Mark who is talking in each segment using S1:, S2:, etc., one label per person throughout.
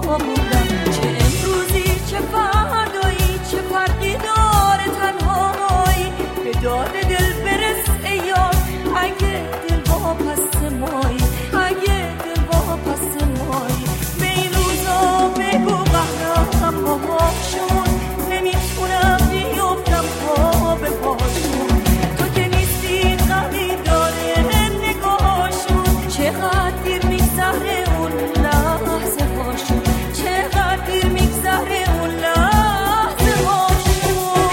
S1: بودم. چه امروزی چه فردایی، چه فرقی داره تنهایی. به داد دل برس ای یار، اگه دل واپس مایی، اگه دل واپس مایی. به این روزا بگو قهرم باهاشون، نمیتونم بیفتم پا به پاشون. تو که نیستی غمی داره نگاهشون، چقدر دیر میگذره اون لحظه هاشون، چقدر دیر میگذره اون لحظه هاشون.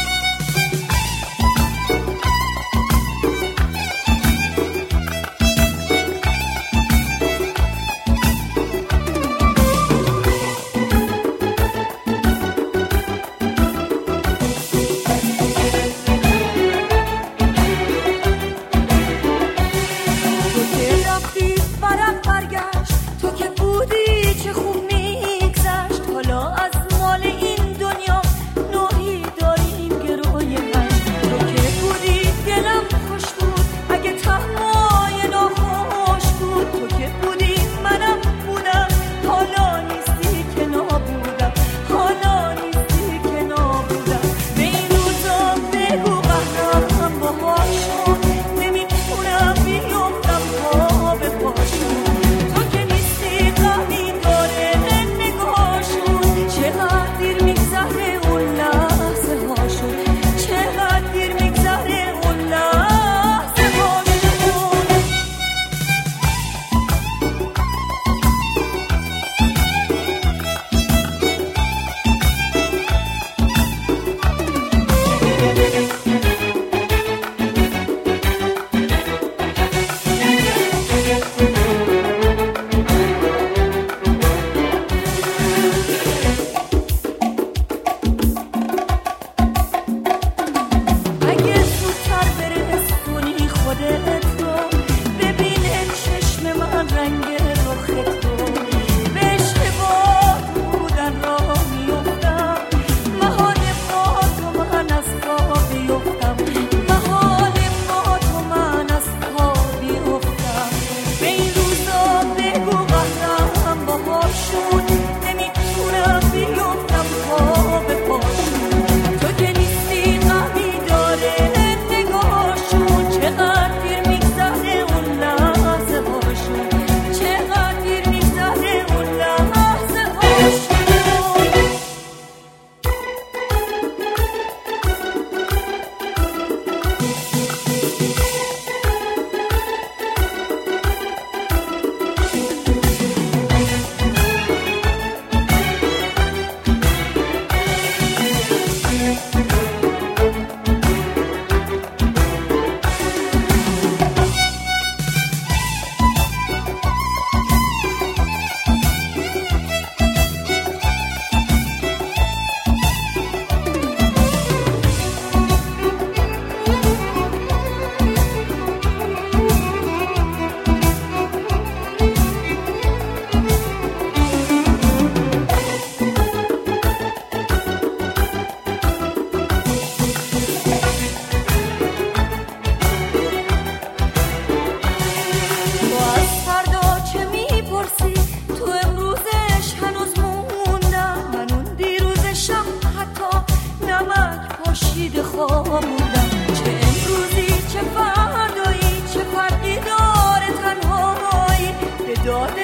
S1: چه امروزی چه فردایی، چه فرقی داره تنهایی. به داد